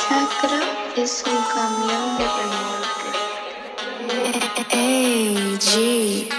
Chakra es un camión de remolque. AG.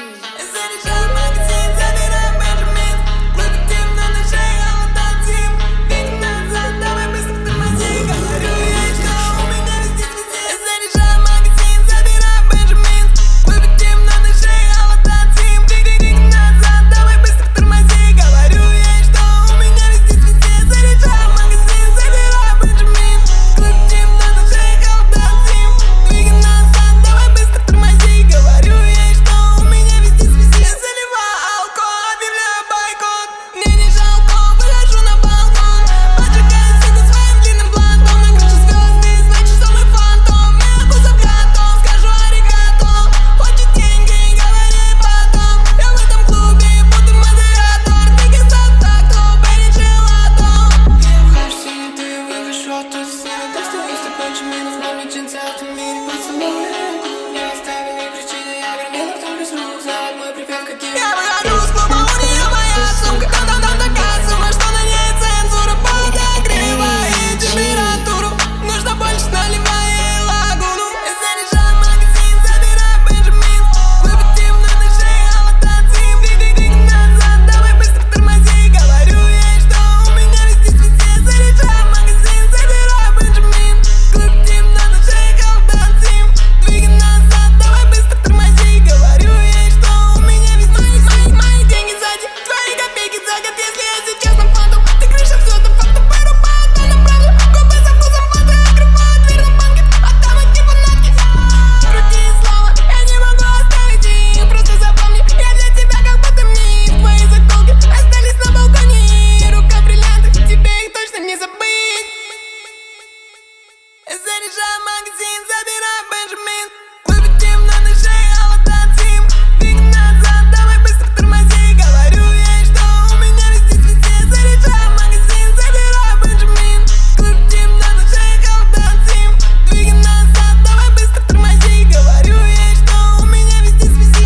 Заряжай магазин, забирай Бенджамин. Клубе тим, на шее, а вот тим. Двигай назад, давай быстро тормози. Говорю ей, что у меня везде цвете. Заряжай магазин, забирай Бенджамин. Клубе тим, на шее, а вот тим. Двигай назад, давай быстро тормози. Говорю ей, что у меня везде цвете.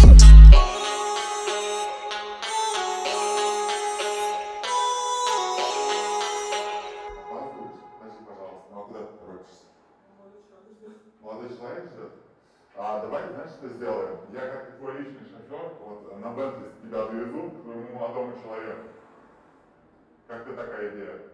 Подожди, пожалуйста. Ну а куда ты торопишься? Молодой человек ждет? Давай, знаешь, что сделаем? Я как твой личный шофер, вот на Бентли тебя довезу к твоему молодому человеку. Как тебе такая идея?